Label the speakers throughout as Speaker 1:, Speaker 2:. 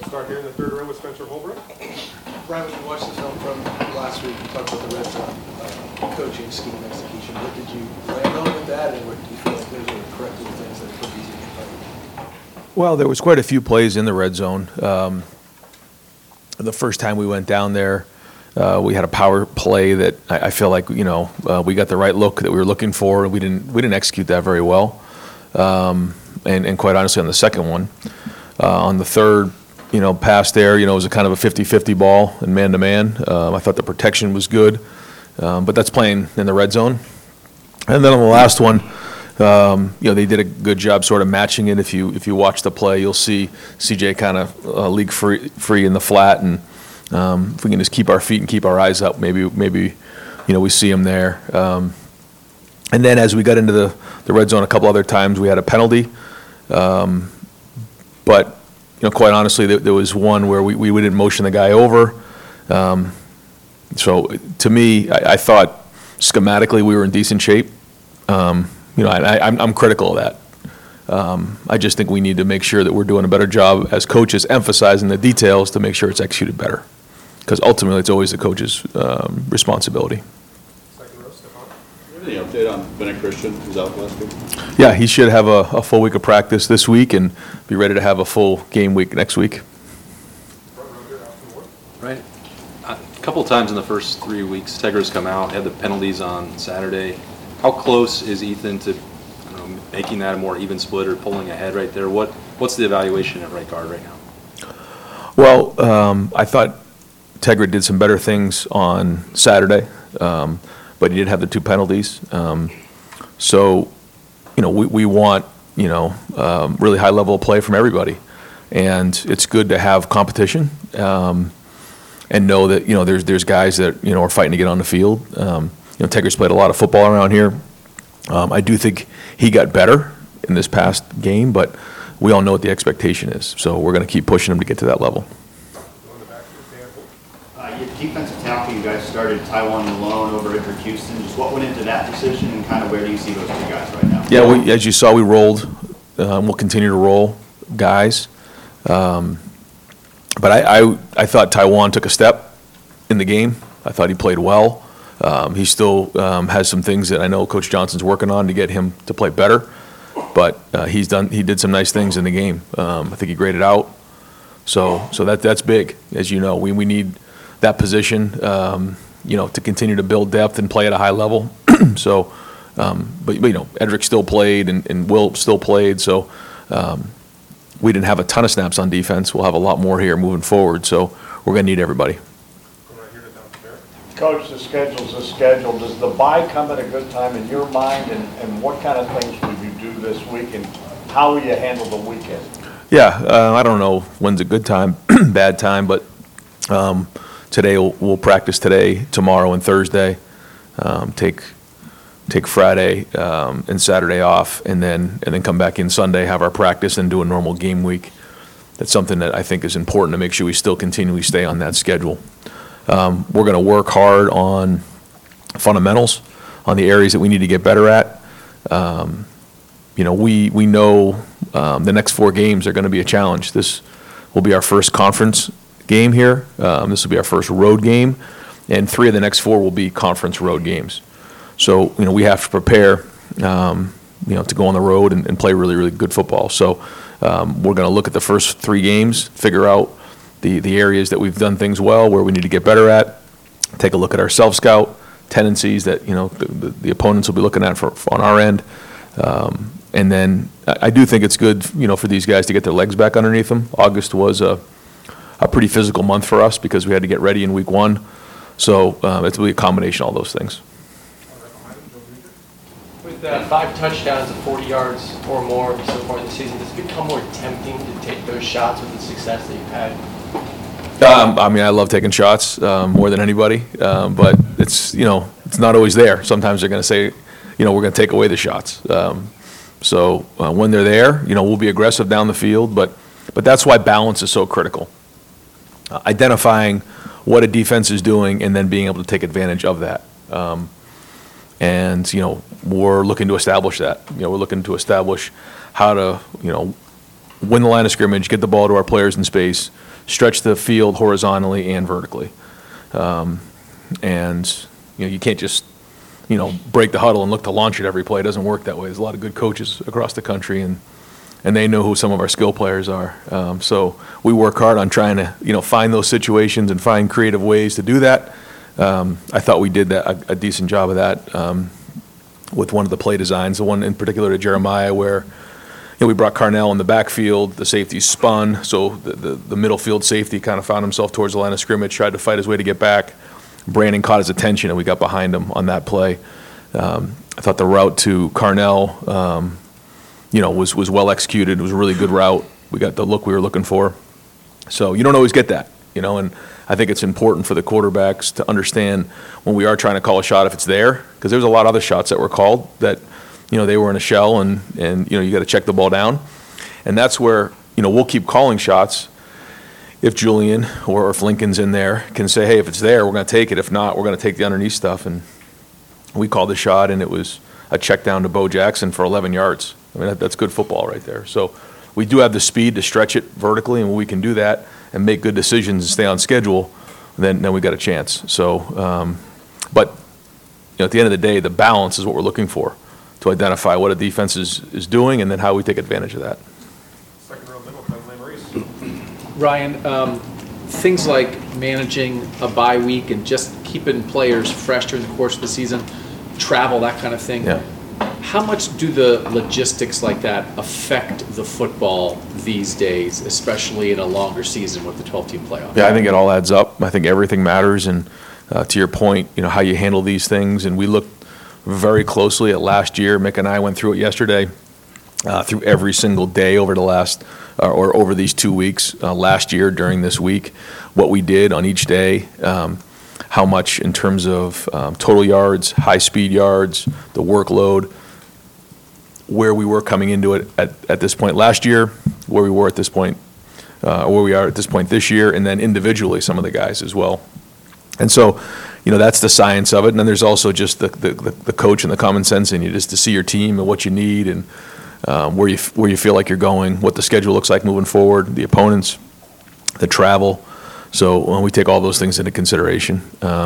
Speaker 1: Start here in the third row with Spencer Holbrook.
Speaker 2: Ryan, when you watched the film from last week, you talked about the red zone coaching, scheme, execution. What did you land on with that, and what do you feel like those are corrective things that put these in play?
Speaker 3: Well, there was quite a few plays in the red zone. The first time we went down there, we had a power play that I feel like we got the right look that we were looking for, and we didn't execute that very well. And quite honestly, on the second one, on the third, pass there, it was a kind of a 50-50 ball and man-to-man. I thought the protection was good, but that's playing in the red zone. And then on the last one, they did a good job sort of matching it. If you watch the play, you'll see CJ kind of league free in the flat, and if we can just keep our feet and keep our eyes up, maybe we see him there. And then as we got into the red zone a couple other times, we had a penalty, but quite honestly, there was one where we didn't motion the guy over. So to me, I thought schematically we were in decent shape. I'm critical of that. I just think we need to make sure that we're doing a better job as coaches, emphasizing the details to make sure it's executed better. Because ultimately, it's always the coach's responsibility.
Speaker 1: Second row, Stefan.
Speaker 4: Any update on Bennett Christian, who's out last week?
Speaker 3: Yeah, he should have a full week of practice this week and be ready to have a full game week next week.
Speaker 1: Front row here, Austin Ward.
Speaker 5: Right. A couple of times in the first 3 weeks, Tegra's come out, had the penalties on Saturday. How close is Ethan to making that a more even split or pulling ahead right there? What's the evaluation at right guard right now?
Speaker 3: Well, I thought Tegra did some better things on Saturday, but he did have the 2 penalties. So, we want, really high level of play from everybody. And it's good to have competition and know that, there's guys that, are fighting to get on the field. Tegra's played a lot of football around here. I do think he got better in this past game, but we all know what the expectation is. So we're going to keep pushing him to get to that level.
Speaker 1: Go in the back here, Dan Holt.
Speaker 6: Your defensive tackle, you guys started Taiwan Malone over Edric Houston. Just what went into that decision, and kind of where do you see those 2 guys right now?
Speaker 3: Yeah, as you saw, we rolled. We'll continue to roll guys. But I thought Taiwan took a step in the game. I thought he played well. He still has some things that I know Coach Johnson's working on to get him to play better. But he did some nice things in the game. I think he graded out. So that's big, as you know. We need that position, to continue to build depth and play at a high level. So, but Edric still played and Will still played. So we didn't have a ton of snaps on defense. We'll have a lot more here moving forward. So we're going to need everybody.
Speaker 1: Go right here to Don Fair.
Speaker 7: Coach, the schedule's a schedule. Does the bye come at a good time in your mind, and what kind of things will you do this week, and how will you handle the weekend?
Speaker 3: Yeah, I don't know when's a good time, bad time, but today we'll practice today, tomorrow, and Thursday. Take Friday and Saturday off, and then come back in Sunday, have our practice, and do a normal game week. That's something that I think is important to make sure we still continually stay on that schedule. We're going to work hard on fundamentals, on the areas that we need to get better at. We know the next 4 games are going to be a challenge. This will be our first conference game here. This will be our first road game, and 3 of the next 4 will be conference road games. So, we have to prepare, to go on the road and play really, really good football. So we're going to look at the first 3 games, figure out the areas that we've done things well, where we need to get better at, take a look at our self-scout tendencies that, the opponents will be looking at on our end. And then I do think it's good, for these guys to get their legs back underneath them. August was a pretty physical month for us because we had to get ready in week 1. So it's really a combination of all those things.
Speaker 2: With 5 touchdowns and 40 yards or more so far this season, does it become more tempting to take those shots with the success that you've had?
Speaker 3: I love taking shots more than anybody, but it's not always there. Sometimes they're going to say, we're going to take away the shots. So when they're there, we'll be aggressive down the field, but that's why balance is so critical. Identifying what a defense is doing and then being able to take advantage of that. And we're looking to establish that. We're looking to establish how to, win the line of scrimmage, get the ball to our players in space, stretch the field horizontally and vertically. And, you can't just, break the huddle and look to launch it every play. It doesn't work that way. There's a lot of good coaches across the country, and they know who some of our skill players are. So we work hard on trying to, find those situations and find creative ways to do that. I thought we did a decent job of that with one of the play designs, the one in particular to Jeremiah where we brought Carnell in the backfield, the safety spun, so the middle field safety kind of found himself towards the line of scrimmage, tried to fight his way to get back. Brandon caught his attention, and we got behind him on that play. I thought the route to Carnell, was well executed. It was a really good route. We got the look we were looking for. So you don't always get that, and I think it's important for the quarterbacks to understand when we are trying to call a shot if it's there, because there's a lot of other shots that were called that, they were in a shell and you got to check the ball down. And that's where, we'll keep calling shots if Julian or if Lincoln's in there can say, hey, if it's there, we're going to take it. If not, we're going to take the underneath stuff. And we called the shot, and it was a check down to Bo Jackson for 11 yards. I mean, that's good football right there. So we do have the speed to stretch it vertically, and when we can do that and make good decisions and stay on schedule, then we got a chance. So, but at the end of the day, the balance is what we're looking for, to identify what a defense is doing and then how we take advantage of that.
Speaker 1: Second row middle, Doug Maurice.
Speaker 8: Ryan, things like managing a bye week and just keeping players fresh during the course of the season, travel, that kind of thing.
Speaker 3: Yeah.
Speaker 8: How much do the logistics like that affect the football these days, especially in a longer season with the 12-team playoff?
Speaker 3: Yeah, I think it all adds up. I think everything matters. And to your point, how you handle these things. And we looked very closely at last year. Mick and I went through it yesterday, through every single day over the last or over these 2 weeks last year during this week, what we did on each day, how much in terms of total yards, high-speed yards, the workload, where we were coming into it at this point last year, where we were at this point, or where we are at this point this year, and then individually some of the guys as well. And so, that's the science of it. And then there's also just the coach and the common sense in you, just to see your team and what you need and where you feel like you're going, what the schedule looks like moving forward, the opponents, the travel. So we take all those things into consideration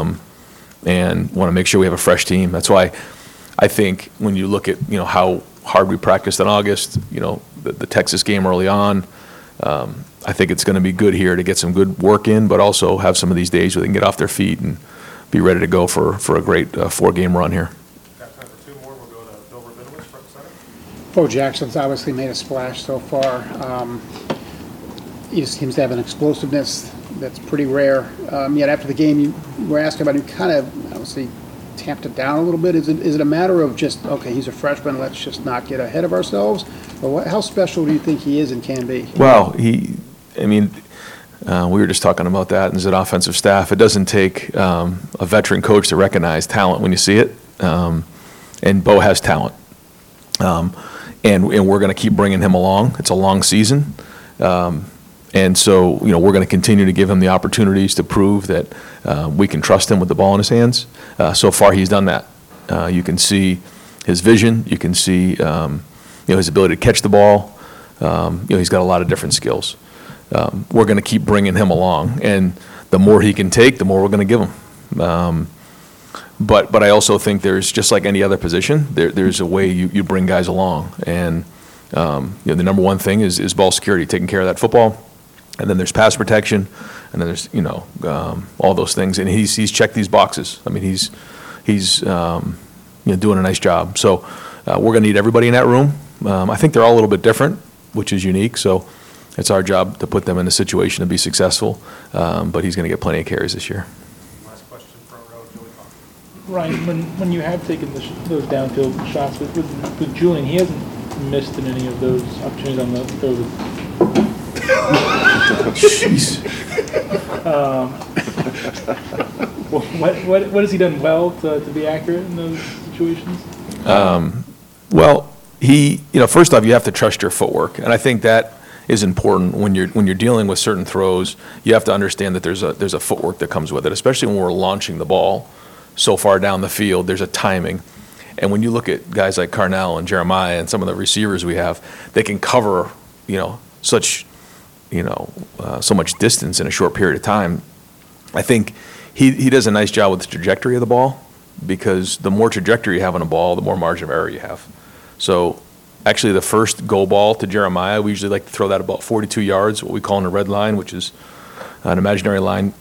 Speaker 3: and want to make sure we have a fresh team. That's why I think when you look at how hard we practiced in August, the Texas game early on, I think it's going to be good here to get some good work in, but also have some of these days where they can get off their feet and be ready to go for a great 4-game run here.
Speaker 1: Got time for 2 more. We'll go to Bill Rabinowitz, front center.
Speaker 9: Bo Jackson's obviously made a splash so far. He just seems to have an explosiveness that's pretty rare. Yet after the game, you were asked about him, kind of, obviously, tamped it down a little bit. Is it a matter of just, okay, he's a freshman, let's just not get ahead of ourselves? Or how special do you think he is and can be?
Speaker 3: Well, we were just talking about that as an offensive staff. It doesn't take a veteran coach to recognize talent when you see it, and Bo has talent. And we're going to keep bringing him along. It's a long season. And so, we're going to continue to give him the opportunities to prove that we can trust him with the ball in his hands. So far, he's done that. You can see his vision. You can see, his ability to catch the ball. He's got a lot of different skills. We're going to keep bringing him along. And the more he can take, the more we're going to give him. But I also think there's, just like any other position, there's a way you bring guys along. And the number one thing is ball security, taking care of that football. And then there's pass protection, and then there's all those things. And he's checked these boxes. I mean, he's doing a nice job. So we're going to need everybody in that room. I think they're all a little bit different, which is unique. So it's our job to put them in a situation to be successful. But he's going to get plenty of carries this year.
Speaker 1: Last question, front row, Joey Coughlin.
Speaker 10: Ryan, when you have taken those downfield shots with Julian, he hasn't missed in any of those opportunities on the
Speaker 3: Jeez.
Speaker 10: What has he done well to be accurate in those situations?
Speaker 3: Well, first off, you have to trust your footwork, and I think that is important when you're dealing with certain throws. You have to understand that there's a footwork that comes with it, especially when we're launching the ball so far down the field. There's a timing, and when you look at guys like Carnell and Jeremiah and some of the receivers we have, they can cover such so much distance in a short period of time. I think he does a nice job with the trajectory of the ball, because the more trajectory you have on a ball, the more margin of error you have. So actually the first go ball to Jeremiah, we usually like to throw that about 42 yards, what we call in the red line, which is an imaginary line,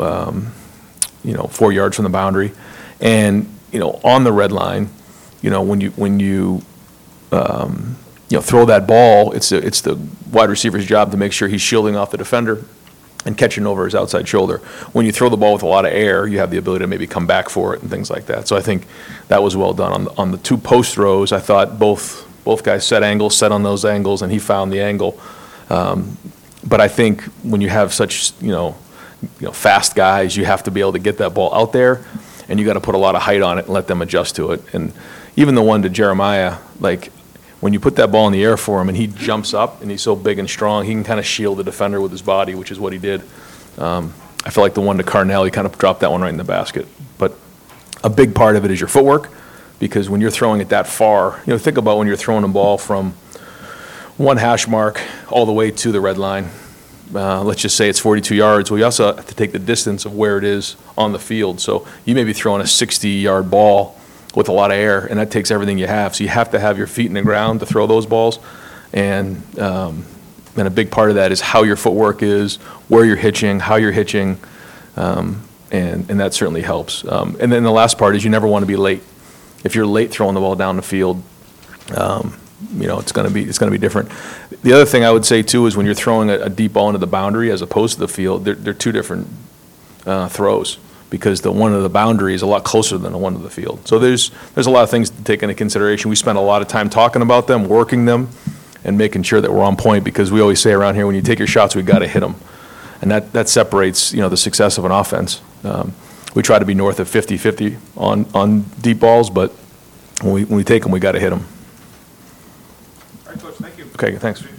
Speaker 3: 4 yards from the boundary. And, on the red line, when you throw that ball, it's the wide receiver's job to make sure he's shielding off the defender and catching over his outside shoulder. When you throw the ball with a lot of air, you have the ability to maybe come back for it and things like that. So I think that was well done. On the two post throws, I thought both guys set on those angles, and he found the angle. But I think when you have such, fast guys, you have to be able to get that ball out there, and you got to put a lot of height on it and let them adjust to it. And even the one to Jeremiah, like, when you put that ball in the air for him and he jumps up and he's so big and strong, he can kind of shield the defender with his body, which is what he did. I feel like the one to Carnell, he kind of dropped that one right in the basket. But a big part of it is your footwork, because when you're throwing it that far, think about when you're throwing a ball from one hash mark all the way to the red line. Let's just say it's 42 yards. Well, you also have to take the distance of where it is on the field. So you may be throwing a 60-yard ball with a lot of air, and that takes everything you have. So you have to have your feet in the ground to throw those balls. And a big part of that is how your footwork is, where you're hitching, how you're hitching, and that certainly helps. And then the last part is you never want to be late. If you're late throwing the ball down the field, it's going to be different. The other thing I would say too is when you're throwing a deep ball into the boundary as opposed to the field, they're two different throws, because the one of the boundary is a lot closer than the one to the field. So there's a lot of things to take into consideration. We spend a lot of time talking about them, working them, and making sure that we're on point, because we always say around here, when you take your shots, we got to hit them, and that separates the success of an offense. We try to be north of 50-50 on deep balls, but when we take them, we got to hit them.
Speaker 1: All right, Coach, thank you.
Speaker 3: Okay, thanks.